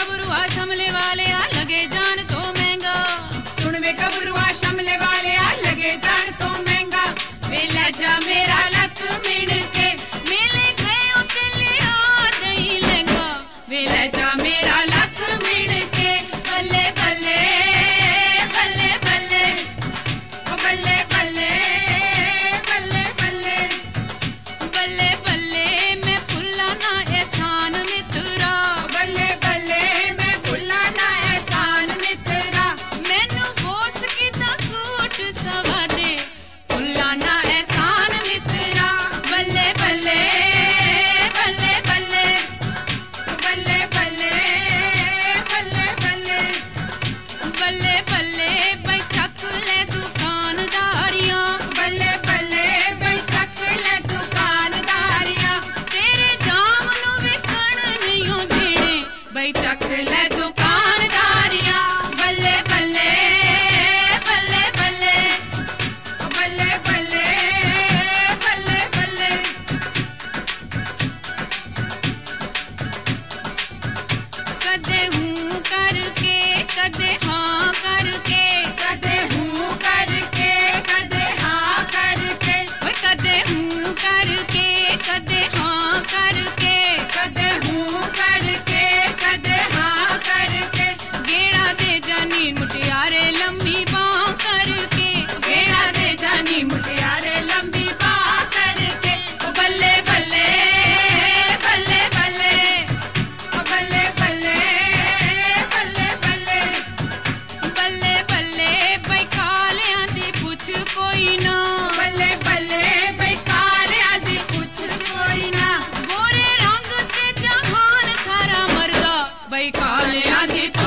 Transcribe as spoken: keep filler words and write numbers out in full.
गबरुआ शमले वाले आ लगे जान तो महंगा। सुन वे गबरुआ शमले वाले आ लगे जान तो महंगा। वे लजा मेरा लक मिण के मिले गए उतले आ दही लहंगा। वे लजा मेरा लक मिण के बल्ले बल्ले बल्ले बल्ले ओ बल्ले बल्ले बल्ले बल्ले बल्ले बल्ले मैं भुला ना एहसान मित्रा। बल्ले बल्ले मैं भुला ना एहसान मित्रा। मैनू बोस कीता सूट सवा दे भुला ना एहसान मित्रा। बल्ले बल्ले बल्ले बल्ले बल्ले बल्ले बल्ले बल्ले बल्ले बल्ले भाई चक ले दुकानदारियां। बल्ले बल्ले बई चक ले दुकानदारियां। तेरे जाम नू विकण नहीं देने भाई चक ले दुकानदारियां। बल्ले बल्ले बल्ले बल्ले बल्ले बल्ले बल्ले बल्ले कदे हूं करके कदे हाँ करके कदे हूँ करके कदे हाँ करके ओए कदे हूं करके कदे हाँ करके कदे हूँ करके कदे हाँ करके गेड़ा दे जानी मुटियारे लंबी बाँ करके। गेड़ा दे जानी मुटियारे लंबी बाह करके। ओ बल्ले बल्ले बल्ले बल्ले ओ बल्ले बल्ले बल्ले बल्ले बल्ले बल्ले भाई कालियां दी पुछ कोई ना। बल्ले बल्ले बई कालियां दी कुछ कोई ना। गोरे रंग ते जहान सारा मरदा भाई कालियां दी